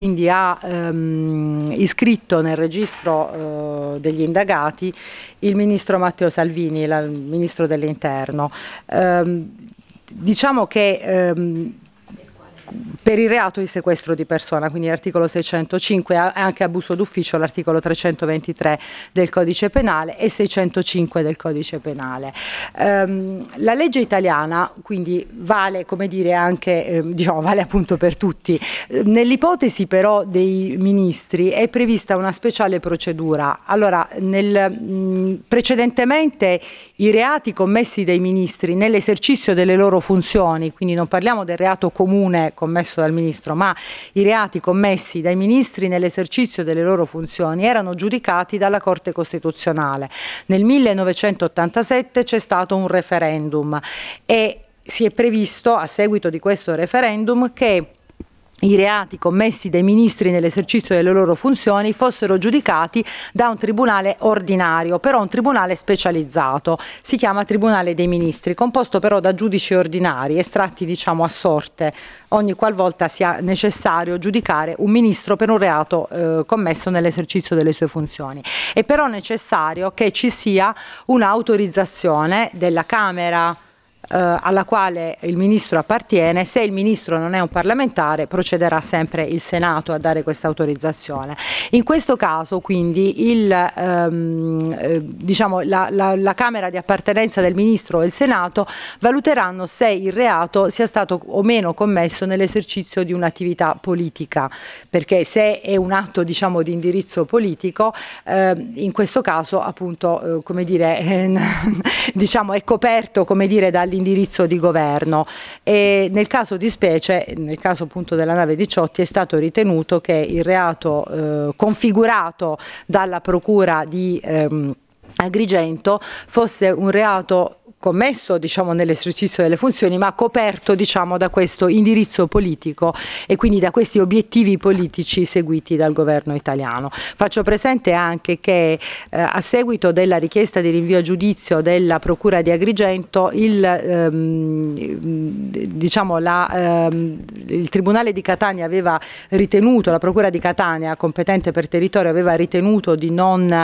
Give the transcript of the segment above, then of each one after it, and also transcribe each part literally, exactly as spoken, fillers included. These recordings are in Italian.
quindi ha ehm, iscritto nel registro eh, degli indagati il ministro Matteo Salvini, la, il ministro dell'Interno. Ehm, diciamo che ehm, per il reato di sequestro di persona, quindi l'articolo seicentocinque, e anche abuso d'ufficio l'articolo trecentoventitré del Codice Penale e seicentocinque del Codice Penale. Ehm, la legge italiana quindi vale, come dire, anche eh, diciamo, vale appunto per tutti. Nell'ipotesi però dei ministri è prevista una speciale procedura. Allora, nel, mh, precedentemente i reati commessi dai ministri nell'esercizio delle loro funzioni, quindi non parliamo del reato comune commesso dal ministro, ma i reati commessi dai ministri nell'esercizio delle loro funzioni erano giudicati dalla Corte Costituzionale. Nel millenovecentottantasette c'è stato un referendum e si è previsto, a seguito di questo referendum, che i reati commessi dai ministri nell'esercizio delle loro funzioni fossero giudicati da un tribunale ordinario, però un tribunale specializzato, si chiama Tribunale dei Ministri, composto però da giudici ordinari, estratti diciamo a sorte, ogni qualvolta sia necessario giudicare un ministro per un reato eh, commesso nell'esercizio delle sue funzioni. È però necessario che ci sia un'autorizzazione della Camera Eh, alla quale il ministro appartiene. Se il ministro non è un parlamentare, procederà sempre il Senato a dare questa autorizzazione. In questo caso quindi il, ehm, eh, diciamo, la, la, la Camera di appartenenza del ministro e il Senato valuteranno se il reato sia stato o meno commesso nell'esercizio di un'attività politica, perché se è un atto diciamo di indirizzo politico, eh, in questo caso appunto eh, come dire eh, diciamo è coperto come dire dall'indirizzo di governo, e nel caso di specie, nel caso appunto della nave Diciotti, è stato ritenuto che il reato eh, configurato dalla procura di ehm, Agrigento fosse un reato commesso diciamo nell'esercizio delle funzioni, ma coperto diciamo da questo indirizzo politico e quindi da questi obiettivi politici seguiti dal governo italiano. Faccio presente anche che eh, a seguito della richiesta di rinvio a giudizio della procura di Agrigento il, ehm, diciamo la, ehm, il Tribunale di Catania aveva ritenuto, la procura di Catania competente per territorio aveva ritenuto di non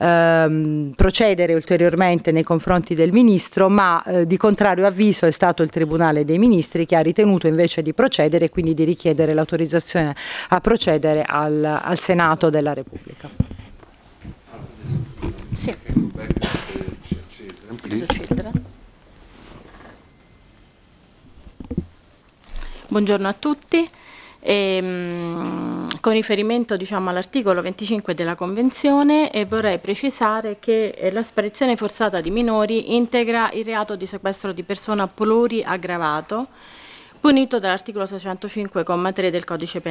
ehm, procedere ulteriormente nei confronti del ministro, ma eh, di contrario avviso è stato il Tribunale dei Ministri che ha ritenuto invece di procedere e quindi di richiedere l'autorizzazione a procedere al, al Senato della Repubblica. Sì. Buongiorno a tutti. E, mh, con riferimento diciamo, all'articolo venticinque della Convenzione eh, vorrei precisare che eh, la sparizione forzata di minori integra il reato di sequestro di persona pluriaggravato punito dall'articolo seicentocinque comma tre del Codice Penale.